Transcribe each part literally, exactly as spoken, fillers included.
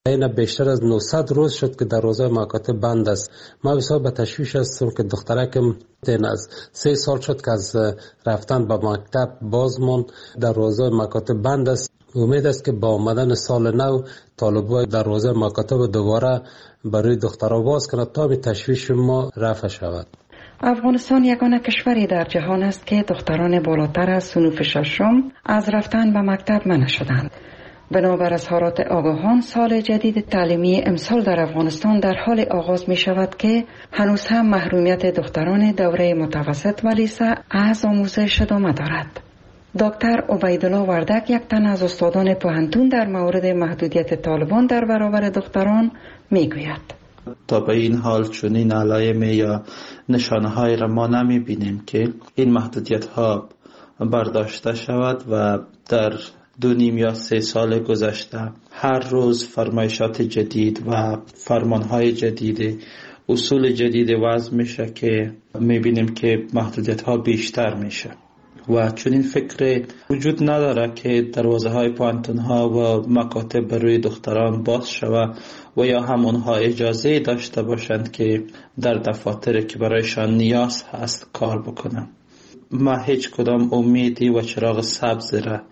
این بیشتر از نهصد روز شد که دروازه مکاتب بند است. ما بسیار به تشویش هستم که دخترکم تین از سه سال شد که از رفتن به مکتب باز موند. دروازه مکاتب بند است. امید است که با آمدن سال نو طالبان دروازه مکاتب دوباره برای دخترها باز کند تا به تشویش ما رفع شود. افغانستان یگانه کشوری در جهان است که دختران بالاتر از صنف ششم از رفتن به مکتب منع شدند. بنابر اظهارات آگاهان، سال جدید تعلیمی امسال در افغانستان در حال آغاز می شود که هنوز هم محرومیت دختران دوره متوسط و لیسه از آموزش ادامه دارد. دکتر عبیدالله وردک، یک تن از استادان پوهنتون، در مورد محدودیت طالبان در برابر دختران می گوید. تا به این حال چنین علائم یا نشانه های را ما نمی بینیم که این محدودیت ها برداشته شود و در دو نیم یا سه سال گذشته هر روز فرمایشات جدید و فرمانهای جدید، اصول جدید وضع میشه که میبینیم که محدودیت ها بیشتر میشه و چون این فکر وجود نداره که دروازه های پوهنتون ها و مکاتب برای دختران باز شود و یا هم اونها اجازه داشته باشند که در دفاتر که برایشان نیاز هست کار بکنن. ما هیچ کدام امیدی و چراغ سبز را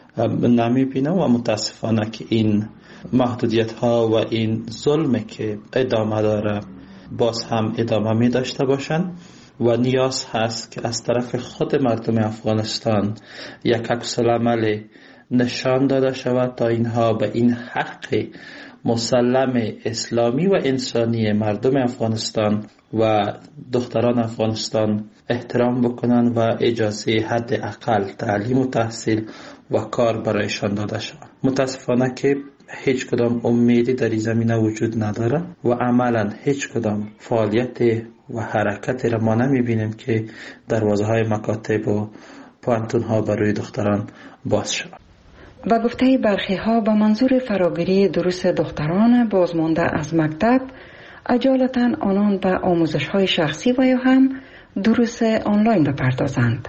نمی بینم و متاسفانه که این محدودیت ها و این ظلم که ادامه داره باز هم ادامه می داشته باشند و نیاز هست که از طرف خود مردم افغانستان یک عکس‌العمل نشان داده شود تا اینها به این حق مسلم اسلامی و انسانی مردم افغانستان و دختران افغانستان احترام بکنن و اجازه حد اقل تعلیم و تحصیل و کار برایشان داده شود. متاسفانه که هیچ کدام امیدی در این زمینه وجود نداره و عملا هیچ کدام فعالیت و حرکتی را ما نمی بینیم که دروازه های مکاتب و پوهنتون ها برای دختران باز شود. با گفته برخی ها با منظور فراگیری دروس دختران بازمانده از مکتب، اجالتا آنان به آموزش های شخصی و یا هم دروس آنلاین بپردازند.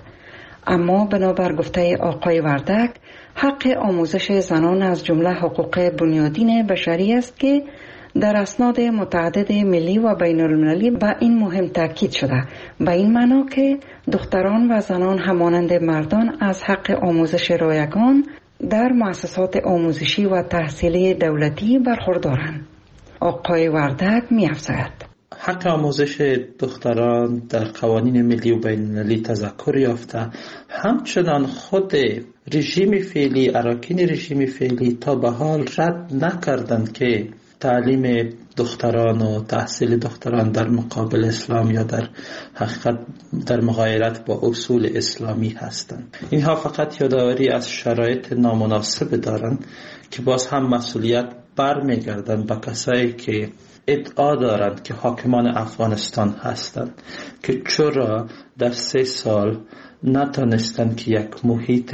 اما بنابر گفته آقای وردک، حق آموزش زنان از جمله حقوق بنیادین بشری است که در اسناد متعدد ملی و بین المللی به این مهم تاکید شده، به این معنا که دختران و زنان همانند مردان از حق آموزش رایگان در مؤسسات آموزشی و تحصیلی دولتی برخوردارند. آقای وردک می افزاید حق آموزش دختران در قوانین ملی و بین المللی تذکر یافته، همچنان خود رژیم فعلی، اراکین رژیم فعلی تا به حال رد نکردند که تعلیم دختران و تحصیل دختران در مقابل اسلام یا در حقیقت در مغایرت با اصول اسلامی هستند. اینها فقط یادآوری از شرایط نامناسب دارند که باز هم مسئولیت برمیگردند به کسایی که ادعا دارند که حاکمان افغانستان هستند که چرا در سه سال نتانستند که یک محیط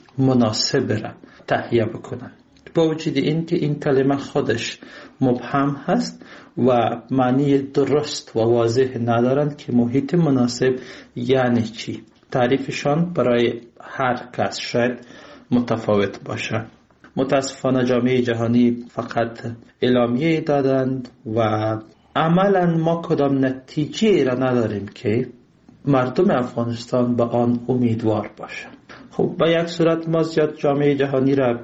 مناسب را تهیه بکنند. با وجود این که این کلمه خودش مبهم هست و معنی درست و واضح ندارند که محیط مناسب یعنی چی. تعریفشان برای هر کس شاید متفاوت باشه. متاسفانه جامعه جهانی فقط اعلامیه دادند و عملا ما کدام نتیجه را نداریم که مردم افغانستان به آن امیدوار باشند. خب به یک صورت ما زیاد جامعه جهانی را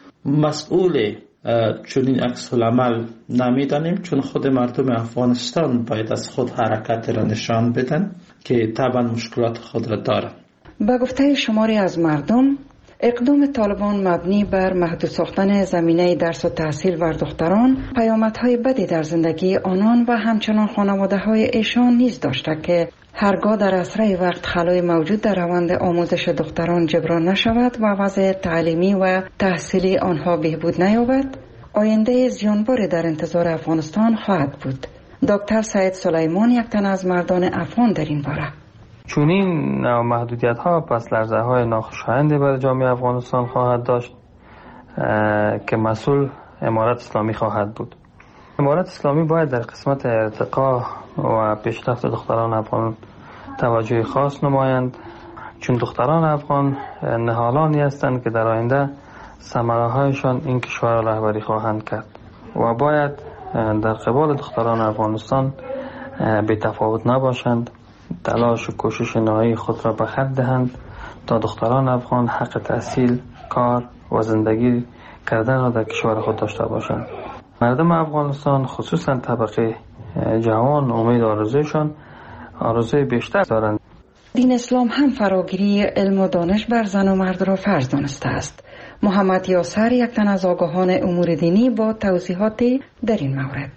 مسئول چنین عکس العمل نمیدانیم، چون خود مردم افغانستان باید از خود حرکت را نشان بدن که طبعا مشکلات خود را دارند. با گفته شماری از مردم، اقدام طالبان مبنی بر محدود ساختن زمینه درس و تحصیل بر دختران پیامدهای بدی در زندگی آنان و همچنان خانواده های ایشان نیز داشته که هرگاه در اسرع وقت خلای موجود در روند آموزش دختران جبران نشود و وضع تعلیمی و تحصیلی آنها بهبود نیابد، آینده زیانباری در انتظار افغانستان خواهد بود. دکتر سعید سلیمان، یک تن از مردان افغان، در این باره: چون این محدودیت ها پس لرزه های ناخوشایندی برای جامعه افغانستان خواهد داشت که مسئول امارت اسلامی خواهد بود. امارت اسلامی باید در قسمت ارتقا و پیشرفت دختران افغان توجه خاص نمایند، چون دختران افغان نهالانی هستند که در آینده ثمره هایشان این کشور را رهبری خواهند کرد. و باید در قبال دختران افغانستان بی تفاوت نباشند، تلاش و کوشش نهایی خود را به خرج دهند تا دختران افغان حق تحصیل، کار و زندگی کردن را در کشور خود داشته باشند. مردم افغانستان خصوصا طبقه جوان امید آرزویشان آرزوی بیشتر دارند. دین اسلام هم فراگیری علم و دانش بر زن و مرد را فرض دانسته است. محمد یاسر یک تن از آگاهان امور دینی با توضیحات در این مورد.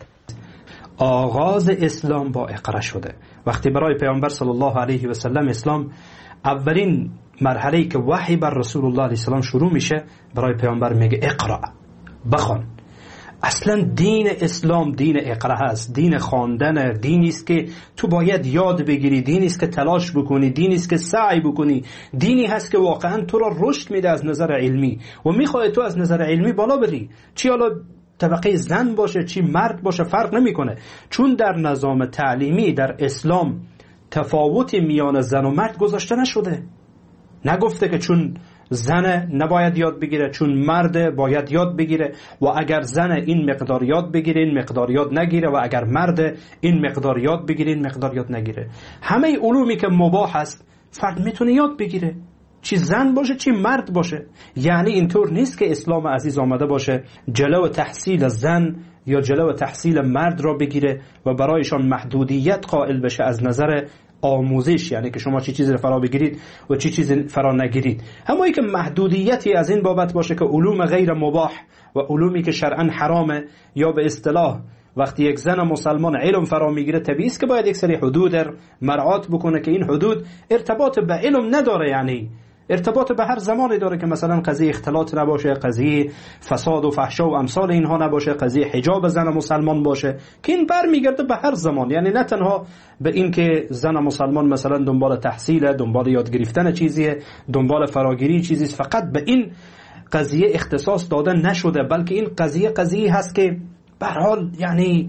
آغاز اسلام با اقرا شده. وقتی برای پیامبر صلی الله علیه و سلم اسلام اولین مرحله‌ای که وحی بر رسول الله علیه السلام شروع میشه، برای پیامبر میگه اقرا، بخوان. اصلا دین اسلام دین اقرا هست، دین خواندن، دینی است که تو باید یاد بگیری، دینی است که تلاش بکنی، دینی است که سعی بکنی، دینی هست که واقعا تو را رشد میده از نظر علمی و میخواد تو از نظر علمی بالا بری. چی حالا طبقه زن باشه چی مرد باشه فرق نمیکنه، چون در نظام تعلیمی در اسلام تفاوتی میان زن و مرد گذاشته نشده. نگفته که چون زن نباید یاد بگیره، چون مرد باید یاد بگیره، و اگر زن این مقدار یاد بگیره این مقدار یاد نگیره، و اگر مرد این مقدار یاد بگیره این مقدار یاد نگیره. همه علومی که مباح است فرد میتونه یاد بگیره، چی زن باشه چی مرد باشه. یعنی اینطور نیست که اسلام عزیز آمده باشه جلو تحصیل زن یا جلو تحصیل مرد را بگیره و برایشان محدودیت قائل بشه از نظر آموزش، یعنی که شما چی چیزی رو فرا بگیرید و چی چیزی فرا نگیرید. اما ای که محدودیتی از این بابت باشه که علوم غیر مباح و علومی که شرعا حرامه، یا به اصطلاح وقتی یک زن مسلمان علم فرا میگیره طبیعی است که باید یک سری حدود مراعات بکنه که این حدود ارتباط به علم نداره، یعنی ارتباط به هر زمانی داره، که مثلا قضیه اختلاط نباشه، قضیه فساد و فحشا و امثال اینها نباشه، قضیه حجاب زن مسلمان باشه، که این برمیگرده به هر زمان. یعنی نه تنها به این که زن مسلمان مثلا دنبال تحصیل، دنبال یاد گرفتن چیزیه، دنبال فراگیری چیزی، فقط به این قضیه اختصاص داده نشده، بلکه این قضیه قضیه هست که به هر حال یعنی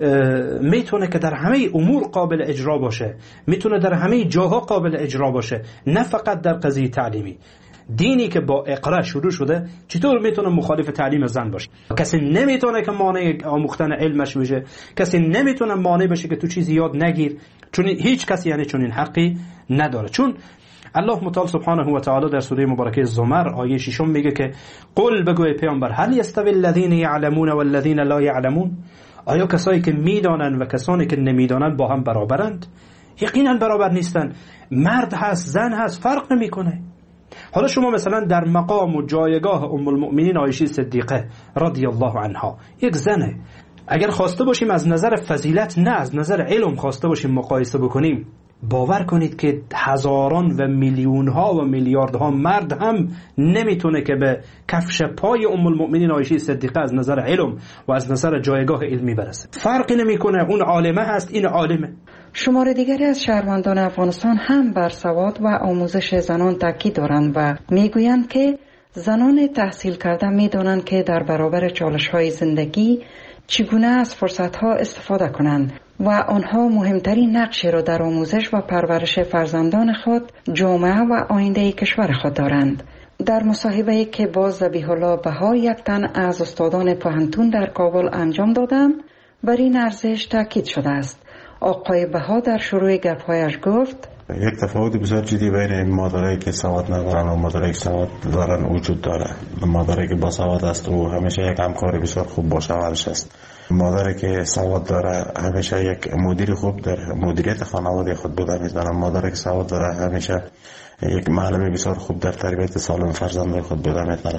میتونه که در همه امور قابل اجرا باشه، میتونه در همه جاها قابل اجرا باشه، نه فقط در قضیه تعلیمی. دینی که با اقرا شروع شده چطور میتونه مخالف تعلیم زن باشه؟ کسی نمیتونه که مانع آموختن علمش بشه، کسی نمیتونه مانع بشه که تو چیزی یاد نگیر، چون هیچ کسی یعنی چون این حقی نداره. چون الله متعال سبحانه و تعالی در سوره مبارکه زمر آیه ششم میگه که قل بگو ای پیامبر هل یستوی الذین یعلمون والذین لا یعلمون، آیا کسایی که میدانند و کسانی که نمیدانند با هم برابرند؟ یقینا برابر نیستن. مرد هست زن هست فرق نمیکنه. حالا شما مثلا در مقام و جایگاه ام المؤمنین عایشه صدیقه رضی الله عنها، یک زنه، اگر خواسته باشیم از نظر فضیلت نه از نظر علم خواسته باشیم مقایسه بکنیم، باور کنید که هزاران و میلیون ها و میلیاردها مرد هم نمیتونه که به کفش پای ام المؤمنین عایشه صدیقه از نظر علم و از نظر جایگاه علمی برسه. فرقی نمیکنه، اون عالمه هست این عالمه. شمار دیگری از شهروندان افغانستان هم بر سواد و آموزش زنان تاکید دارند و میگویند که زنان تحصیل کرده میدانند که در برابر چالش‌های زندگی چگونه از فرصت‌ها استفاده کنند و آنها مهمترین نقشی را در آموزش و پرورش فرزندان خود، جامعه و آینده کشور خود دارند. در مصاحبه‌ای که با ذبیح الله بها یک تن از استادان پوهنتون در کابل انجام دادم، بر این ارزش تاکید شده است. آقای بها در شروع گپ‌هایش گفت یک تفاوت بسیار جدی بین مادرایی که سواد ندارن و مادرایی که سواد دارن وجود داره. مادری که با سواد است و همیشه یک همکار بسیار خوب با شوهرش است. مادری که سواد داره همیشه یک مدیر خوب در مدیریت خانواده خود بوده میتونه. مادری که سواد داره همیشه یک معلم بسیار خوب در تربیت سالم فرزندان خود بوده میتونه.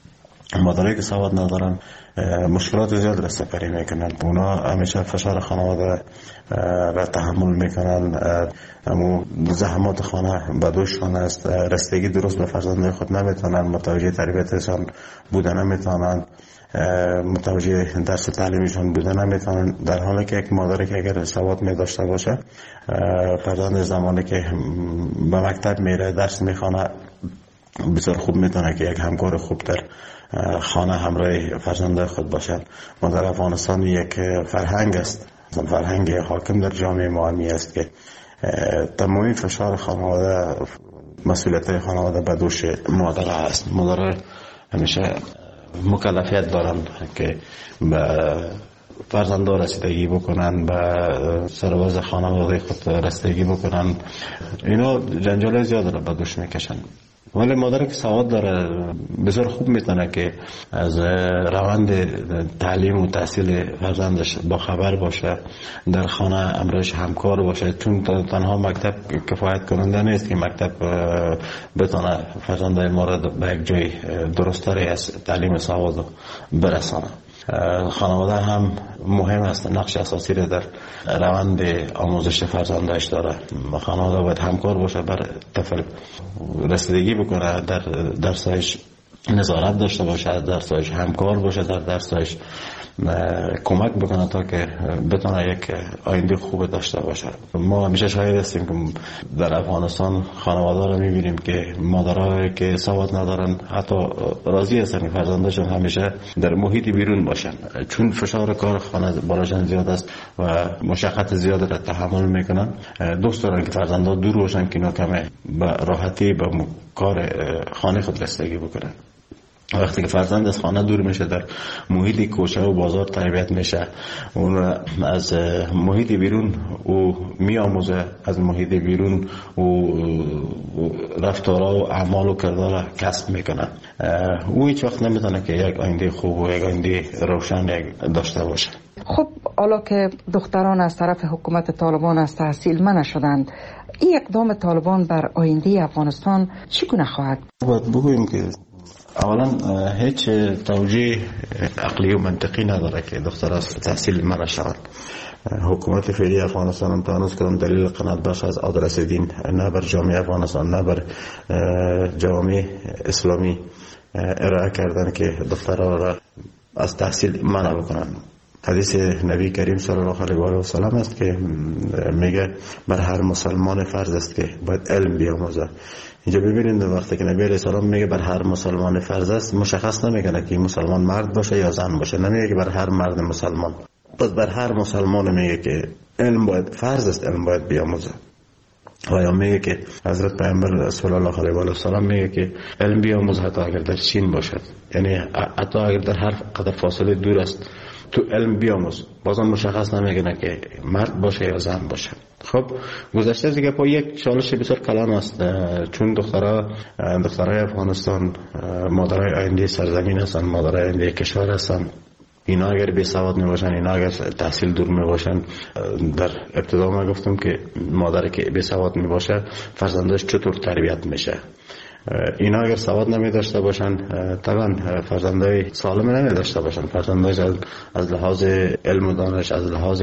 مادری که سواد ندارن مشکلات زیاد رستگاری میکنن، اونا همیشه فشار خانواده را تحمل میکنن، اما زحمات خانه به دوششان است، رستگی درست به فرزندان خود نمیتونن، متوجه تربیتشان بودن نمیتونن، متوجه درس تعلیمیشان بودن نمیتونن. در حالی که یک مادری که اگر سواد می داشته باشه، فرزند زمانی که به مکتب میره درس میخونه بسیار خوب میتونه که یک همکار خوب در خانه همراه فرزندان خود باشد. ما در افغانستان یک فرهنگ است، فرهنگ حاکم در جامعه ما است که تمامی فشار خانواده، مسئولیت خانواده به دوش مادر است. مادر همیشه مکلفیت دارن که به فرزندان رسیدگی بکنن، به سرباز خانواده خود رسیدگی بکنن. اینا جنجال زیاد را به دوش میکشن. ولی مادر که سواد داره بسیار خوب میتونه که از روند تعلیم و تحصیل فرزندش با خبر باشه، در خانه امرش همکار باشه، چون تنها مکتب کفایت کننده نیست که مکتب بتونه فرزندای ما را به یک جای درست‌تری از تعلیم سواد برسانه. خانواده هم مهم است، نقش اساسی را در روند آموزش فرزندش داره. خانواده باید همکار باشه بر طفل رسیدگی بکنه، در درسش نظارت داشته باشه، در درسش همکار باشه، در درسش کمک بکنه تا که بتونه یک آینده خوب داشته باشه. ما همیشه شاهد هستیم که در افغانستان خانواده رو میبینیم که مادرها که سواد ندارن حتی راضی هستن که فرزندشون همیشه در محیط بیرون باشن، چون فشار کار خانه بالاشان زیاد است و مشقت زیاد را تحمل میکنن. دوست دارن که فرزندها دور باشن که اینا کمه به راحتی به کار خانه خود رسیدگی بکنن. وقتی که فرزند از خانه دور میشه، در محیط کوچه و بازار تربیت میشه، اون از محیط بیرون او میآموزه، از محیط بیرون او رفتارها و اعمال و کردار کسب میکنه. او هیچ وقت نمیتونه که یک آینده خوب و یک آینده روشن داشته باشه. خب حالا که دختران از طرف حکومت طالبان از تحصیل منع شدند، این اقدام طالبان بر آینده افغانستان چگونه خواهد؟ باید بگوییم که اولا هیچ توجیه عقلی و منطقی نداره که دختر از تحصیل منع شود. حکومت فعلی افغانستان تا هنوز کدام دلیل قناعت بخش از آدرس دین نه بر جامعه افغانستان نه بر جامعه اسلامی ارائه کردن که دخترها را از تحصیل منع بکنن. حدیث نبی کریم صلی الله علیه و سلم است که میگه بر هر مسلمان فرض است که باید علم بیاموزه. اینجا ببینید وقتی که نبی علیه السلام میگه بر هر مسلمان فرض است، مشخص نمیکنه که مسلمان مرد باشه یا زن باشه، نمیگه که بر هر مرد مسلمان. پس بر هر مسلمان میگه که علم باید فرض است، علم باید بیاموزه. و یا میگه که حضرت پیامبر صلی الله علیه و سلم میگه که علم بیاموز حتی اگر در چین باشد، یعنی حتی اگر در هر قدر فاصله دور است تو علم بیاموز. بازم مشخص نمیکنه که مرد باشه یا زن باشه. خب گذشته دیگه با یک چالش بسیار کلان است، چون دخترها دخترای افغانستان مادرای آینده سرزمین هستند، مادرای آینده کشور هستند. اینا اگر بی سواد می باشن، اینا اگر تحصیل دور می باشن، در ابتدا ما گفتم که مادر که بی سواد می باشه فرزندش چطور تربیت میشه. اینا اگر سواد نمی داشته باشن طبعا فرزندای سالم نمی داشته باشن، فرزندای از لحاظ علم و دانش، از لحاظ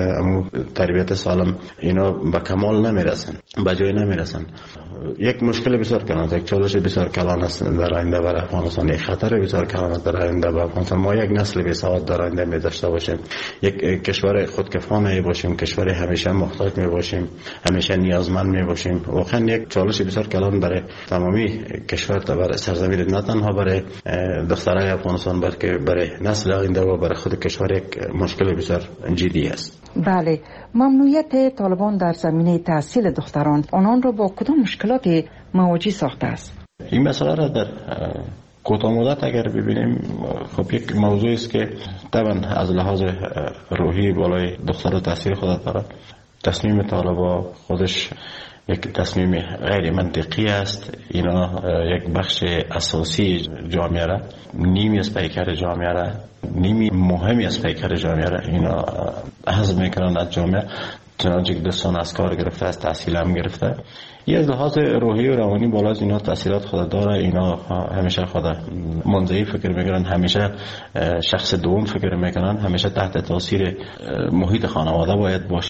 تربیت سالم اینا به کمال نمی رسن، به جای نمی رسن. یک مشکل بسیار کلان است، یک چالش بسیار کلان است در آینده برای افغانستان، یک خطر بسیار کلان است در آینده برای افغانستان. ما یک نسل بی سواد در آینده می داشته باشیم، یک کشور خودکفا می باشیم، کشور همیشه محتاج می باشیم، همیشه نیازمند می باشیم. واقعا یک چالش بسیار کلان برای تمامی کشور تا برای سرزمین، نه تنها برای دخترای افغانستان بلکه برای نسل آینده و برای خود کشور یک مشکل بسیار جدی است. بله، ممنوعیت طالبان در زمینه تحصیل دختران آنان را با کدام مشکلاتی مواجه ساخته است؟ این مسئله را در کوتاه مدت اگر ببینیم، خب یک موضوع است که طبعا از لحاظ روحی بالای دختر تحصیل خود دارد. تصمیم طالبان خودش یک تصمیم غیر منطقی است. اینا یک بخش اساسی جامعه را، نیمی از پیکر جامعه را، نیمی مهمی از پیکر جامعه را اینا حذف میکنن از جامعه، چنانچه که دستان از کار گرفته، از تحصیل هم گرفته. یه از لحاظ روحی و روانی بالا از اینا تحصیلات خود داره. اینا همیشه خود منزوی فکر میکنن، همیشه شخص دوم فکر میکنن، همیشه تحت تاثیر محیط خانواده باید باشه.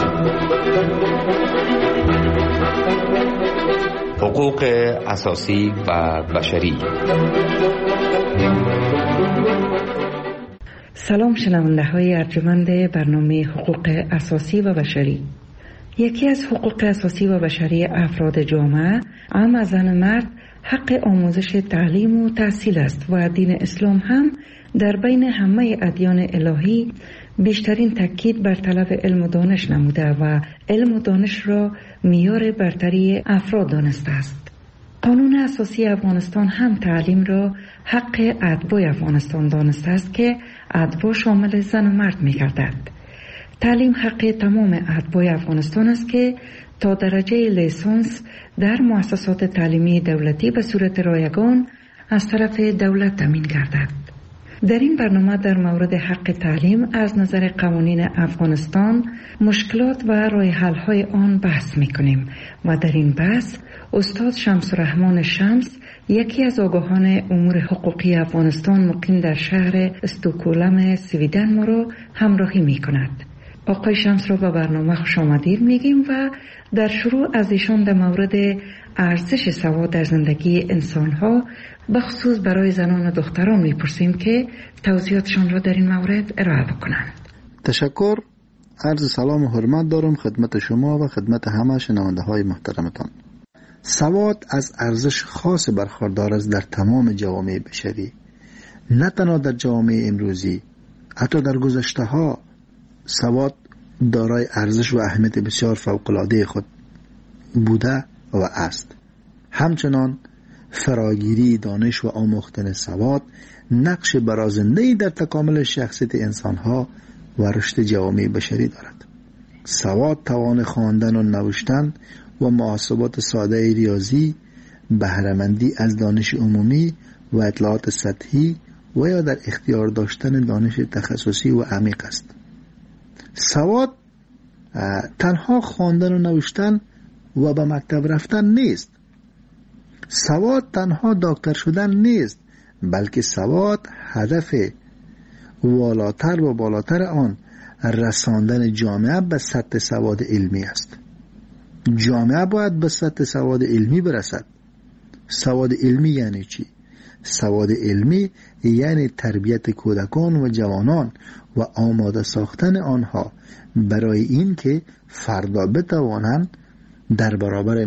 حقوق اساسی و بشری. سلام شنونده های ارجمند برنامه حقوق اساسی و بشری. یکی از حقوق اساسی و بشری افراد جامعه، هم از زن مرد، حق آموزش تعلیم و تحصیل است و دین اسلام هم در بین همه ادیان الهی بیشترین تاکید بر طلب علم و دانش نموده و علم و دانش را معیار برتری افراد دانسته است. قانون اساسی افغانستان هم تعلیم را حق اتباع افغانستان دانسته است که اتباع شامل زن و مرد می گردد. تعلیم حق تمام اتباع افغانستان است که تا درجه لیسانس در مؤسسات تعلیمی دولتی به صورت رایگان از طرف دولت تامین گردد. در این برنامه در مورد حق تعلیم از نظر قوانین افغانستان، مشکلات و راه حل های آن بحث می کنیم و در این بحث استاد شمس الرحمن شمس، یکی از آگاهان امور حقوقی افغانستان مقیم در شهر استکهلم سویدن، ما را همراهی می کند. آقای شمس را به برنامه خوش آمدید میگیم و در شروع از ایشان در مورد ارزش سواد در زندگی انسانها به خصوص برای زنان و دختران میپرسیم که توضیحاتشان را در این مورد ارائه بکنند. تشکر. عرض سلام و حرمت دارم خدمت شما و خدمت همه شنونده های محترمتان. سواد از ارزش خاص برخوردار است در تمام جوامع بشری، نه تنها در جوامع امروزی، حتی در گذشته ها سواد دارای ارزش و اهمیت بسیار فوق‌العاده خود بوده و است. همچنان فراگیری دانش و آموختن سواد نقش برازنده‌ای در تکامل شخصیت انسانها و رشد جوامع بشری دارد. سواد توان خواندن و نوشتن و محاسبات ساده ریاضی، بهره‌مندی از دانش عمومی و اطلاعات سطحی و یا در اختیار داشتن دانش تخصصی و عمیق است. سواد تنها خواندن و نوشتن و به مکتب رفتن نیست. سواد تنها دکتر شدن نیست، بلکه سواد هدف والاتر و بالاتر آن رساندن جامعه به سطح سواد علمی است. جامعه باید به سطح سواد علمی برسد. سواد علمی یعنی چی؟ سواد علمی یعنی تربیت کودکان و جوانان و آماده ساختن آنها برای این که فردا بتوانند در برابر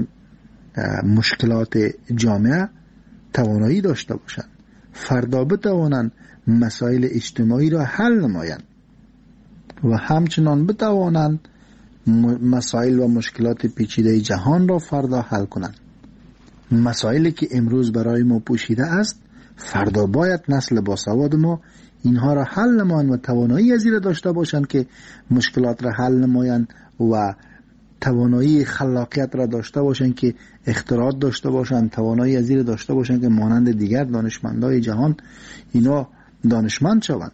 مشکلات جامعه توانایی داشته باشند، فردا بتوانند مسائل اجتماعی را حل نمایند و همچنان بتوانند مسائل و مشکلات پیچیده جهان را فردا حل کنند. مسائلی که امروز برای ما پوشیده است، فردا باید نسل باسواد ما اینها را حل نمایند و توانایی از این داشته باشند که مشکلات را حل نمایند و توانایی خلاقیت را داشته باشند که اختراعات داشته باشند، توانایی از این داشته باشند که مانند دیگر دانشمندای جهان اینا دانشمند شوند.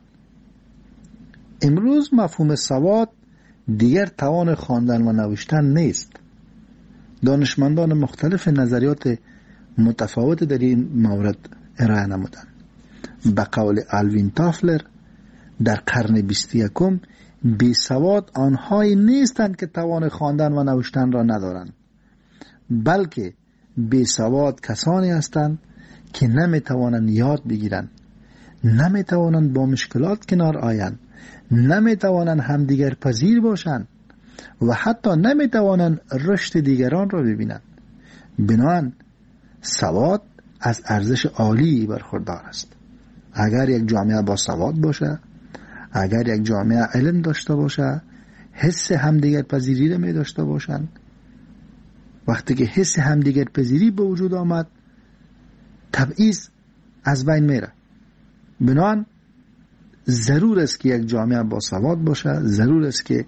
امروز مفهوم سواد دیگر توان خواندن و نوشتن نیست. دانشمندان مختلف نظریات متفاوت در این مورد ارائه نمودند. به قول آلوین تافلر در قرن بیست و یکم بی سواد آنهایی نیستند که توان خواندن و نوشتن را ندارند، بلکه بی سواد کسانی هستند که نمی توانند یاد بگیرند، نمی توانند با مشکلات کنار آیند، نمی توانند همدیگر پذیر باشند و حتی نمی توانند رشد دیگران را ببینند. بنابراین سواد از ارزش عالی برخوردار است. اگر یک جامعه با سواد باشه، اگر یک جامعه علم داشته باشه، حس همدیگر پذیری را می داشته باشند، وقتی که حس همدیگر پذیری به وجود آمد، تبعیض از بین میره. بنابراین ضرور است که یک جامعه با سواد باشه، ضرور است که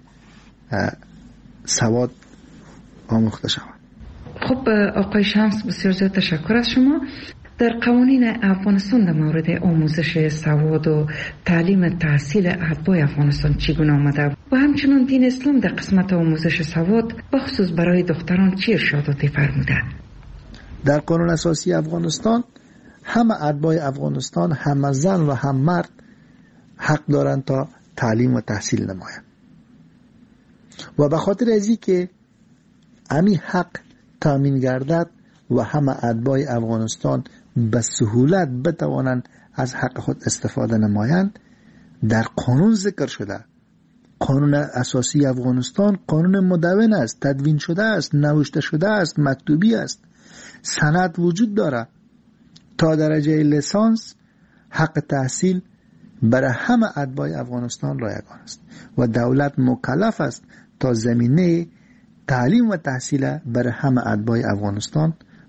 سواد آموخته شود. خب آقای شمس، بسیار زیاد تشکر از شما. در قوانین افغانستان در مورد آموزش سواد و تعلیم تحصیل اتباع افغانستان چگونه آمده و همچنان دین اسلام در قسمت آموزش سواد بخصوص برای دختران چه ارشاداتی فرموده؟ در قانون اساسی افغانستان همه اتباع افغانستان، هم زن و هم مرد حق دارند تا تعلیم و تحصیل نمایند و به خاطر ازی که امی حق تامین گردد و همه اتباع افغانستان به سهولت بتوانند از حق خود استفاده نمایند، در قانون ذکر شده. قانون اساسی افغانستان قانون مدون است، تدوین شده است، نوشته شده است، مکتوبی است، سند وجود داره. تا درجه لیسانس حق تحصیل برای همه اتباع افغانستان رایگان است و دولت مکلف است تا زمینه تعلیم و تحصیل برای همه اتباع افغانستان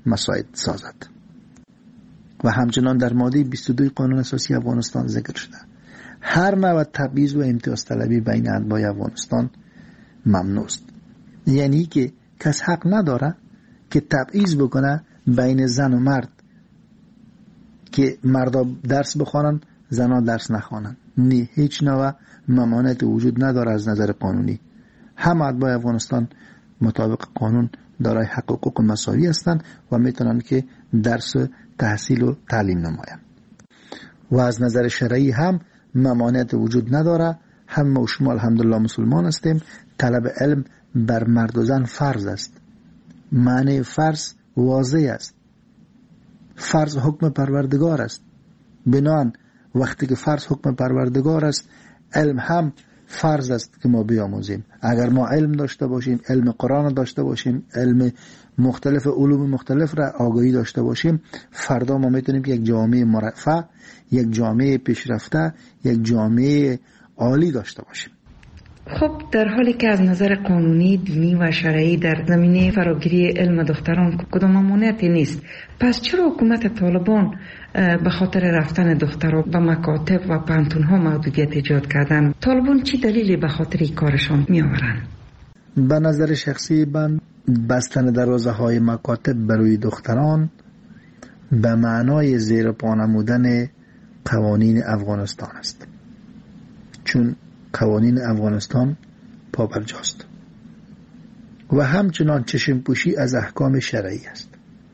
مساعد سازد. و همچنان در ماده بیست و دو قانون اساسی افغانستان ذکر شده هر نوع تبعیض و امتیاز طلبی بین اتباع افغانستان ممنوع است. یعنی که کس حق نداره که تبعیض بکنه بین زن و مرد، که مردا درس بخوانن زنها درس نخوانن. نه، هیچ نوع ممانعت وجود نداره از نظر قانونی. همه اتباع افغانستان مطابق قانون دارای حق و حقوق مساوی هستند و میتونن که درس تحصیل و تعلیم نمایند. و از نظر شرعی هم ممانعت وجود نداره. هم و شما الحمدلله مسلمان هستیم. طلب علم بر مرد و زن فرض است. معنی فرض واضح است. فرض حکم پروردگار است. بنان وقتی که فرض حکم پروردگار است، علم هم فرض است که ما بیاموزیم. اگر ما علم داشته باشیم، علم قرآن داشته باشیم، علم مختلف علوم مختلف را آگاهی داشته باشیم، فردا ما میتونیم یک جامعه مرفه، یک جامعه پیشرفته، یک جامعه عالی داشته باشیم. خب در حالی که از نظر قانونی، دینی و شرعی در زمینه فراگیری علم دختران کدام ممانعتی نیست، پس چرا حکومت طالبان به خاطر رفتن دختران به مکاتب و پانتون‌ها محدودیت ایجاد کردن؟ طالبان چی دلیلی به خاطر این کارشان می آورند؟ به نظر شخصی من بستن دروازه های مکاتب برای دختران به معنای زیر پا نمودن قوانین افغانستان است، چون قوانین افغانستان پابرجاست و همچنان چشم پوشی از احکام شرعی است.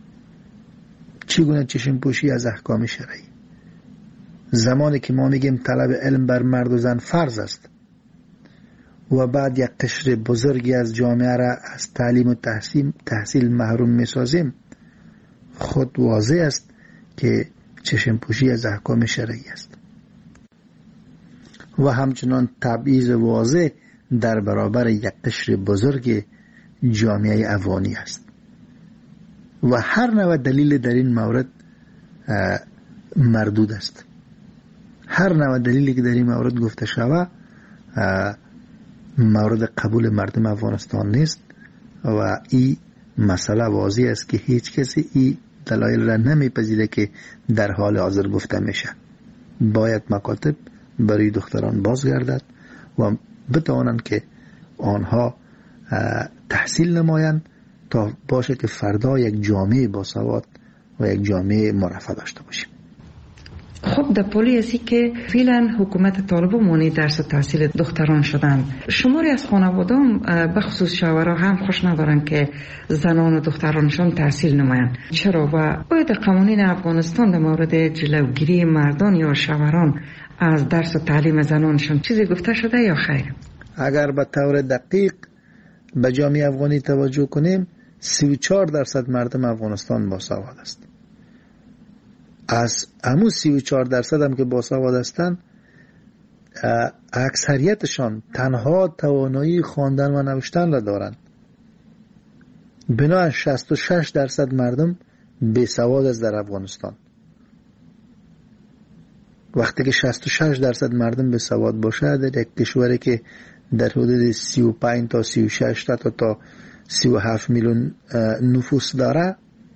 چگونه چشم پوشی از احکام شرعی؟ زمانی که ما میگیم طلب علم بر مرد و زن فرض است و بعد یک قشر بزرگی از جامعه را از تعلیم و تحصیل, تحصیل محروم میسازیم، خود واضح است که چشم پوشی از احکام شرعی است. و همچنان تبعیض واضح در برابر یک قشر بزرگ جامعه افغانی است. و هر نوع دلیل در این مورد مردود است. هر نوع دلیلی که در این مورد گفته شود مورد قبول مردم افغانستان نیست و این مسئله واضح است که هیچ کسی این دلایل را نمیپذیره که در حال حاضر گفته میشه. باید مکاتب برای دختران بازگردد و بتوانند که آنها تحصیل نمایند تا باشه که فردا یک جامعه باسواد و یک جامعه مرفه داشته باشیم. خب در پولی ازی که فعلا حکومت طالبان مانع درس و تحصیل دختران شدن، شماری از خانوادان به خصوص شوهرها هم خوش ندارن که زنان و دخترانشان تحصیل نمایند. چرا؟ و باید قوانین افغانستان در مورد جلوگیری مردان یا شوهران از درس و تعلیم زنانشان چیزی گفته شده یا خیر؟ اگر به طور دقیق به جامعه افغانی توجه کنیم، سی و چهار درصد مردم افغانستان باسواد است. از همون سی و چهار درصد هم که باسواد هستند، اکثریتشان تنها توانایی خواندن و نوشتن را دارند. بنابراین شصت و شش درصد مردم بیسواد است در افغانستان. وقتی که شصت و شش درصد مردم بیسواد باشه در یک کشوری که در حدود سی و پنج تا سی و شش تا تا سی و هفت میلیون نفوس داره،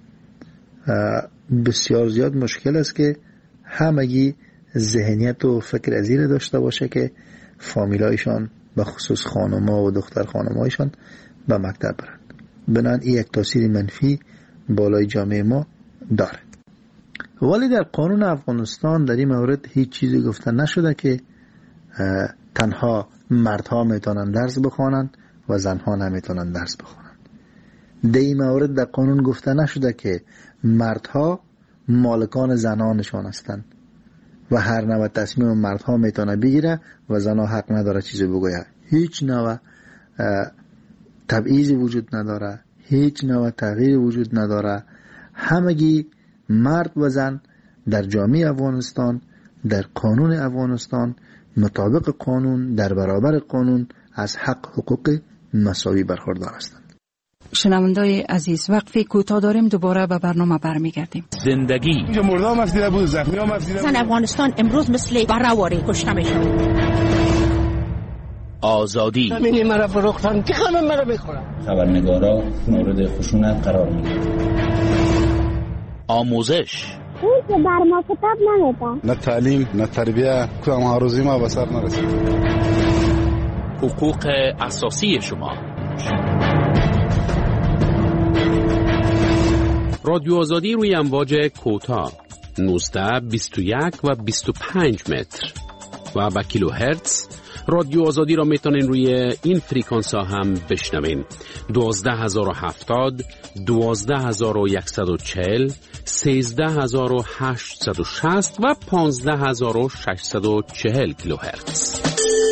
بسیار زیاد مشکل است که همگی ذهنیت و فکر ازیره داشته باشه که فامیلایشان به خصوص خانم‌ها و دختر خانم‌هایشان به مکتب برند. بنابراین این یک تاثیر منفی بالای جامعه ما داره. ولی در قانون افغانستان در این مورد هیچ چیزی گفته نشده که تنها مردها میتونن درس بخوانند و زنها نمیتونن درس بخوانند. در این مورد در قانون گفته نشده که مردها مالکان زنانشان هستند و هر نوع تصمیم مردها میتونه بگیره و زنها حق نداره چیزی بگوید. هیچ نوع تبعیضی وجود نداره، هیچ نوع تغییری وجود نداره. همگی مرد و زن در جامعه افغانستان، در قانون افغانستان، مطابق قانون، در برابر قانون از حق حقوق مساوی برخوردار هستند. شنوندای عزیز، وقفی کوتاه داریم، دوباره به برنامه برمیگردیم. زندگی مردم مفدیده بود، زخمی ها مفدیده بود. زن افغانستان امروز مثل براواری کشته میشن. آزادی همین مرا فروختن که همه مرا میخورن. خبرنگارا مورد خشونت قرار میگیرند. آموزش. اون که بر ما کتاب نمیدن. نه تعلیم نه تربیه که هم هر ما به سر نرسید. حقوق اساسی شما. رادیو آزادی روی امواج کوتاه نوزده بیست و یک و بیست و پنج متر و با کیلو هرتز. رادیو آزادی را میتونین روی این فریکانس ها هم بشنوین. دوازده هزار و هفتاد، دوازده هزار و یکصد و چهل، سیزده هزار و هشتصد و شصت و پانزده هزار و ششصد و چهل کیلو هرتز.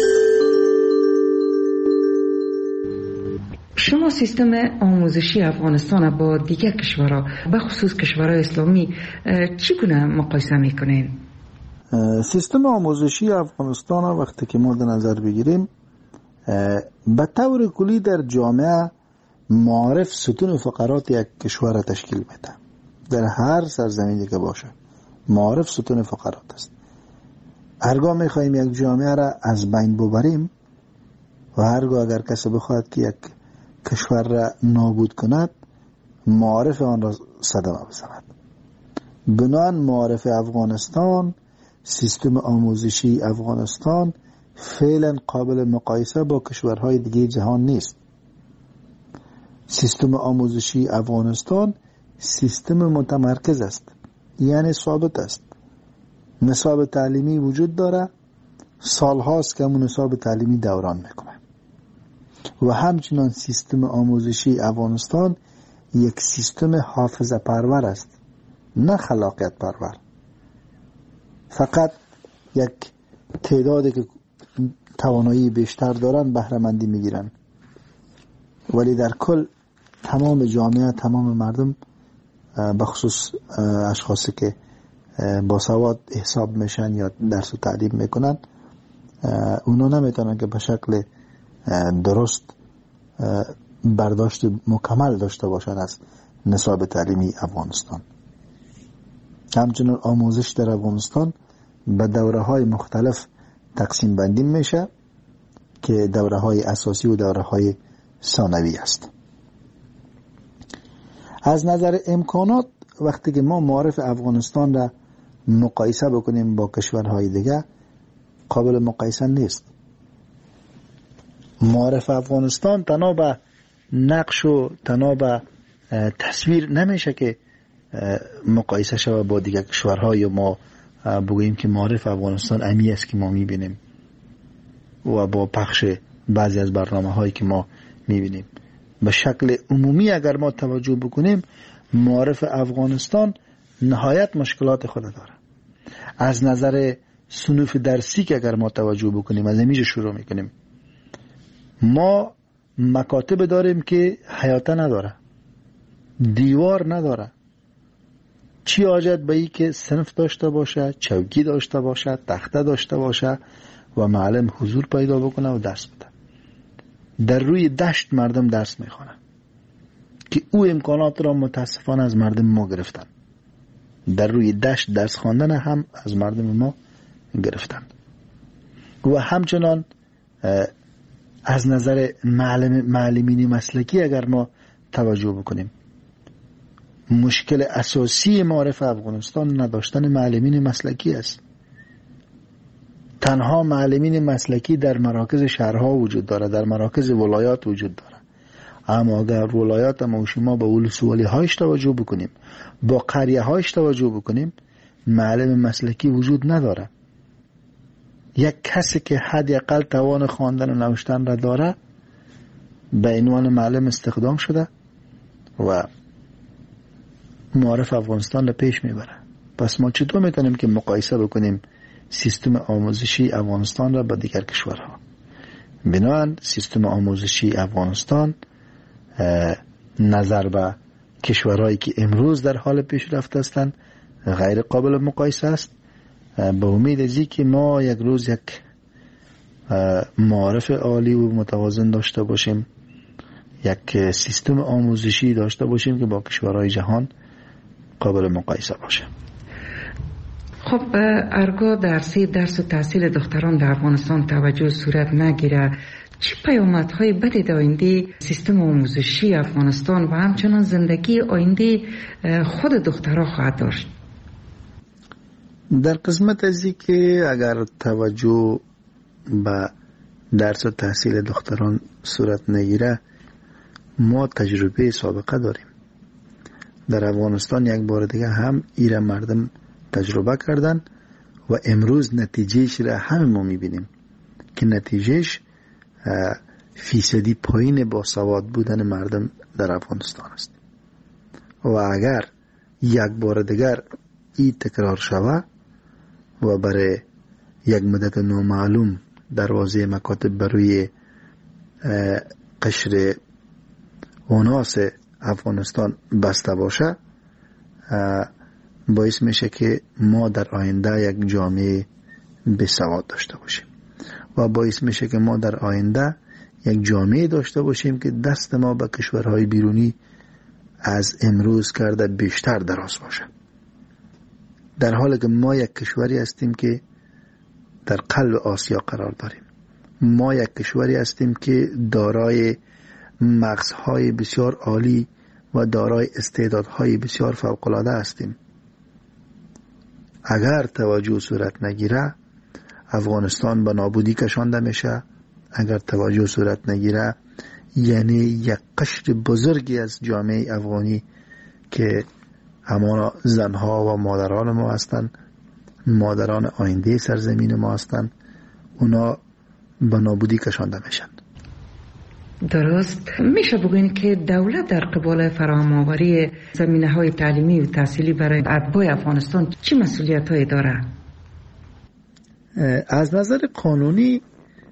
شما سیستم آموزشی افغانستان با دیگر کشورها به خصوص کشورهای اسلامی چگونه مقایسه میکنین؟ سیستم آموزشی افغانستان وقتی که ما در نظر بگیریم به طور کلی در جامعه معارف ستون فقرات یک کشور را تشکیل میده. در هر سرزمینی که باشه معارف ستون فقرات است. هرگاه میخواهیم یک جامعه را از بین ببریم و هرگاه اگر کسی بخواهد که یک کشور را نابود کند معارف آن را صدمه بزند. بنابراین معارف افغانستان، سیستم آموزشی افغانستان فعلا قابل مقایسه با کشورهای دیگه جهان نیست. سیستم آموزشی افغانستان سیستم متمرکز است، یعنی ثابت است. نصاب تعلیمی وجود داره، سالهاست که همون نصاب تعلیمی دوران میکنه. و همچنان سیستم آموزشی افغانستان یک سیستم حافظه پرور است، نه خلاقیت پرور. فقط یک تعدادی که توانایی بیشتر دارن بهره مندی میگیرن، ولی در کل تمام جامعه، تمام مردم به خصوص اشخاصی که با سواد حساب میشن یا درس و تعلیم میکنن اونا نمیتونن که به شکل درست برداشت مکمل داشته باشن از نصاب تعلیمی افغانستان. همچنین آموزش در افغانستان به دوره های مختلف تقسیم بندی میشه که دوره های اساسی و دوره های ثانوی است. از نظر امکانات وقتی که ما معارف افغانستان را مقایسه بکنیم با کشورهای دیگه قابل مقایسه نیست. معارف افغانستان تنها به نقش و تنها به تصویر نمیشه که مقایسه شود با دیگر کشورها یا ما بگوییم که معارف افغانستان امی است که ما میبینیم و با پخش بعضی از برنامه هایی که ما میبینیم. به شکل عمومی اگر ما توجه بکنیم معارف افغانستان نهایت مشکلات خود داره. از نظر صنوف درسی که اگر ما توجه بکنیم از اینجا شروع میکنیم. ما مکاتب داریم که حیاته نداره، دیوار نداره. چی حاجت به ای که صنف داشته باشه، چوکی داشته باشه، تخته داشته باشه و معلم حضور پیدا بکنه و درس بده. در روی دشت مردم درس میخوانن که او امکانات را متاسفانه از مردم ما گرفتن. در روی دشت درس خواندن هم از مردم ما گرفتن. و همچنان از نظر معلم معلمین مسلکی اگر ما توجه بکنیم مشکل اساسی معارف افغانستان نداشتن معلمین مسلکی است. تنها معلمین مسلکی در مراکز شهرها وجود داره، در مراکز ولایات وجود داره. اما اگر ولایات ما و شما با ولسوالی هایش توجه بکنیم، با قریه هایش توجه بکنیم، معلم مسلکی وجود نداره. یک کسی که حداقل توان خواندن و نوشتن را داره به عنوان معلم استخدام شده و معارف افغانستان را پیش میبره. پس ما چطور میتونیم که مقایسه بکنیم سیستم آموزشی افغانستان را با دیگر کشورها؟ بنابراین سیستم آموزشی افغانستان نظر به کشورهایی که امروز در حال پیشرفت هستند غیر قابل مقایسه است. به امید ازی که ما یک روز یک معارف عالی و متوازن داشته باشیم، یک سیستم آموزشی داشته باشیم که با کشورهای جهان قابل مقایسه باشه. خب ارگاه درسی درس و تحصیل دختران در افغانستان توجه صورت نگیره، چه پیامدهای بدی در آینده سیستم آموزشی افغانستان و همچنان زندگی آینده خود دخترها خواهد داشت؟ در قسمت ازی که اگر توجه به درس و تحصیل دختران صورت نگیره، ما تجربه سابقه داریم. در افغانستان یک بار دیگه هم ایره مردم تجربه کردن و امروز نتیجهش را همه ما میبینیم که نتیجهش فیصدی پایین با سواد بودن مردم در افغانستان است. و اگر یک بار دیگر این تکرار شود و برای یک مدت نامعلوم دروازه مکاتب بروی قشر اوناس افغانستان بسته باشه، باعث میشه که ما در آینده یک جامعه به سواد داشته باشیم و باعث میشه که ما در آینده یک جامعه داشته باشیم که دست ما به کشورهای بیرونی از امروز کرده بیشتر دراز باشه، در حالی که ما یک کشوری هستیم که در قلب آسیا قرار داریم. ما یک کشوری هستیم که دارای مغزهای بسیار عالی و دارای استعدادهای بسیار فوق‌العاده هستیم. اگر توجه صورت نگیره افغانستان به نابودی کشانده میشه. اگر توجه صورت نگیره یعنی یک قشر بزرگی از جامعه افغانی که همانا زنها و مادران ما هستند، مادران آینده سرزمین ما هستند، اونا به نابودی کشانده میشن. درست. میشه بگوین که دولت در قبال فراهم آوری زمینه های تعلیمی و تحصیلی برای اتباع افغانستان چه مسئولیت هایی داره؟ از نظر قانونی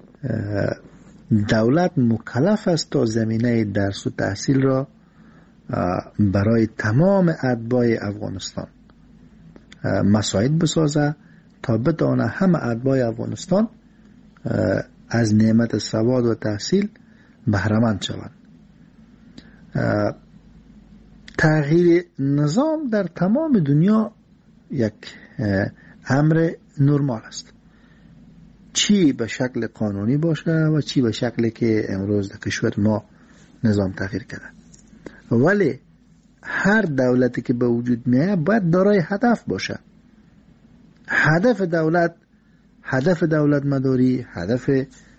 دولت مکلف است تا زمینه درس و تحصیل را برای تمام اتباع افغانستان مساعد بسازه تا بدانه همه اتباع افغانستان از نعمت سواد و تحصیل بهره‌مند شوند. تغییر نظام در تمام دنیا یک امر نرمال است، چی به شکل قانونی باشه و چی به شکلی که امروز در کشور ما نظام تغییر کرده. ولی هر دولتی که به وجود میاد باید دارای هدف باشه. هدف دولت هدف دولت مداری، هدف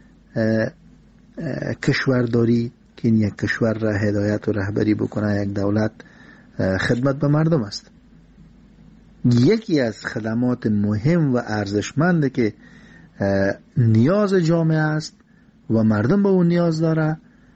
کشورداری که این یک کشور را هدایت و رهبری بکنه، یک دولت خدمت به مردم است. یکی از خدمات مهم و ارزشمند که نیاز جامعه است و مردم به اون نیاز داره،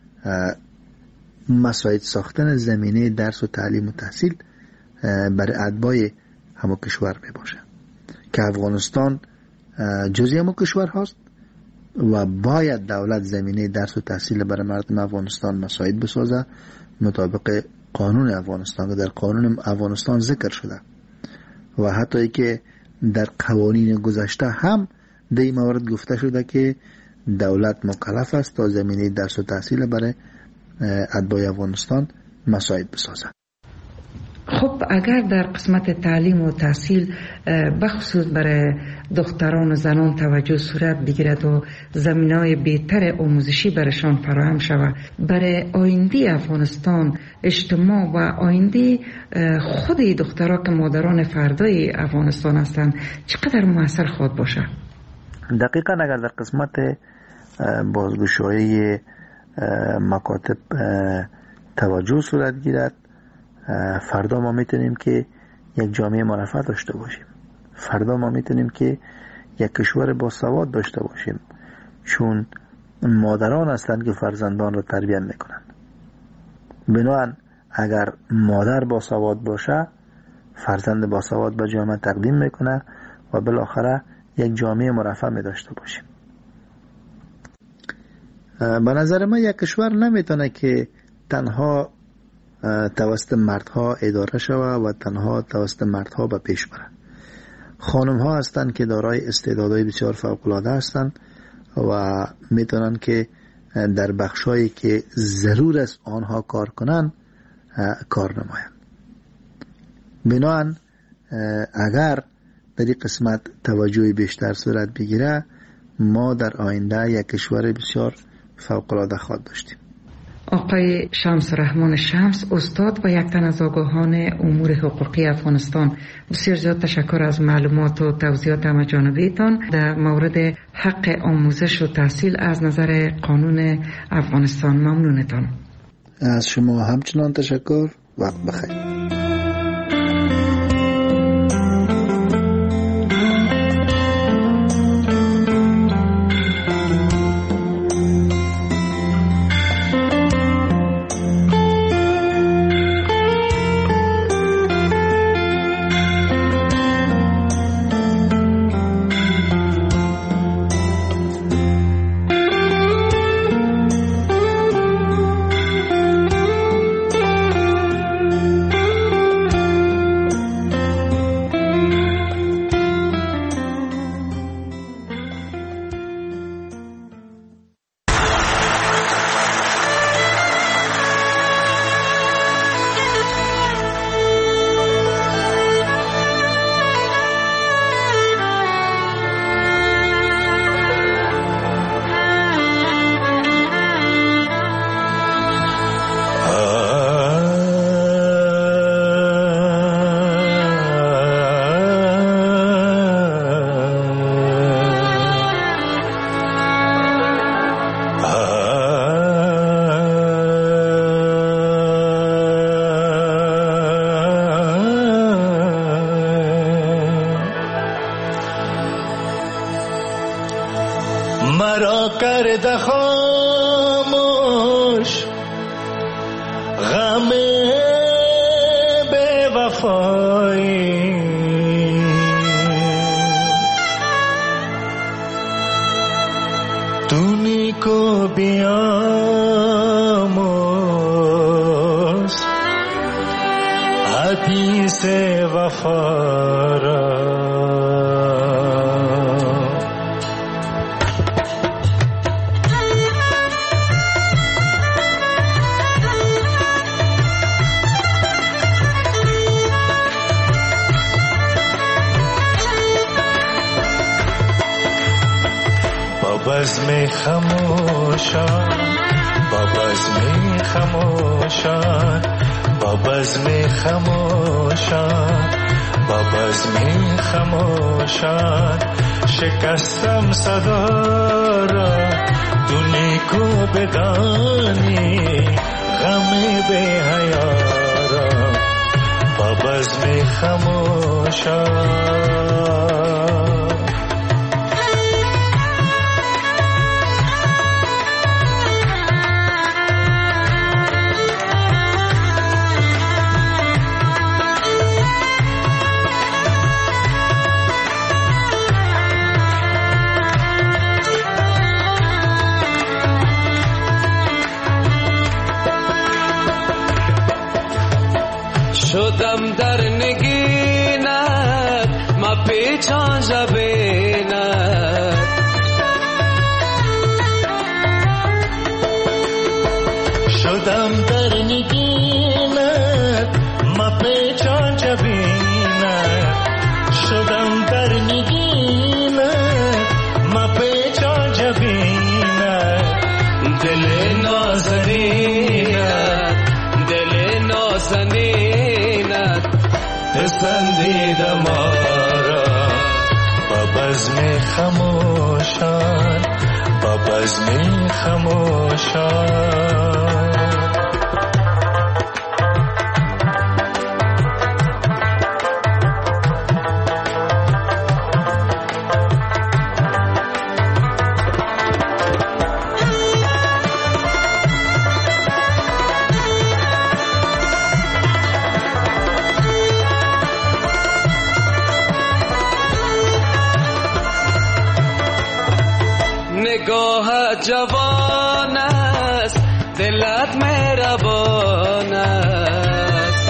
مساعد ساختن زمینه درس و تعلیم و تحصیل برای اتباع همه کشور می باشه که افغانستان جزئی همه کشور هست و باید دولت زمینه درس و تحصیل برای مردم افغانستان مساعد بسازه مطابق قانون افغانستان که در قانون افغانستان ذکر شده و حتی ای که در قوانین گذشته هم در این مورد گفته شده که دولت مکلف است تا زمینه درس و تحصیل برای اتباع افغانستان مساعد بسازه. خب اگر در قسمت تعلیم و تحصیل بخصوص برای دختران و زنان توجه صورت بگیرد و زمینه‌های بهتر آموزشی برایشان فراهم شود، برای آینده افغانستان، اجتماع و آینده خود دخترها که مادران فردای افغانستان هستند چقدر مؤثر خواهد باشه؟ دقیقاً اگر در قسمت بازگشایی مکاتب توجه صورت گیرد، فردا ما میتونیم که یک جامعه مرفه داشته باشیم. فردا ما میتونیم که یک کشور با سواد داشته باشیم، چون مادران هستند که فرزندان را تربیت میکنند. بنابراین اگر مادر با سواد باشه، فرزند با سواد به جامعه تقدیم میکنه و بالاخره یک جامعه مرفه می داشته باشیم. به نظر من یک کشور نمیتونه که تنها توسط مردها اداره شود و تنها توسط مردها به پیش بره. خانم ها هستند که دارای استعدادهای بسیار فوق العاده هستند و میتونن که در بخشایی که ضرور است آنها کار کنن کار نمایند. بنابراین اگر در این قسمت توجه بیشتر صورت بگیره، ما در آینده یک کشور بسیار فوق‌العاده خواهد داشتیم. آقای شمس رحمان شمس، استاد و یک تن از آگاهان امور حقوقی افغانستان، بسیار زیاد تشکر از معلومات و توضیحات همه جانبیتان در مورد حق آموزش و تحصیل از نظر قانون افغانستان. ممنونتان. از شما همچنان تشکر. وقت بخیر. مرا کرده خاموش غم بے وفایی، تونی کو بیاموز حدیث وفا را. بزم خموشان با بزم خموشان با بزم خموشان با بزم خموشان شکستم صدا را، تو نیکو بدانی غم بی حیا را. با بزم خموشان شدم در نگینت ما پیچان جبینت، شدم در نگینت ما پیچان جبینت، شدم در نگینت ما پیچان جبینت. دل نازنینت دل نازنینت پسندیدم آرا. با بزم خموشان با بزم خموشان نگاه جوان است دلت مهربان است.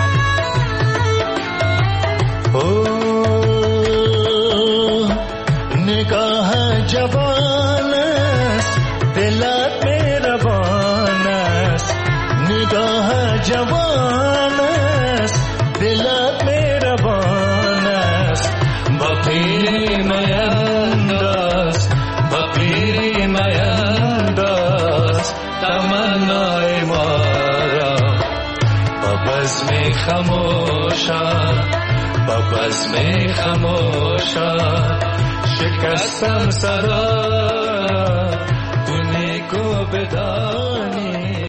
اوه نگاه جوان است دلت مهربان است، نگاه جوان است دلت مهربان است. با پیری مینداز با پیری مینداز بزم خموشا با بزم خموشا شکستم صدا تو نیکو بدا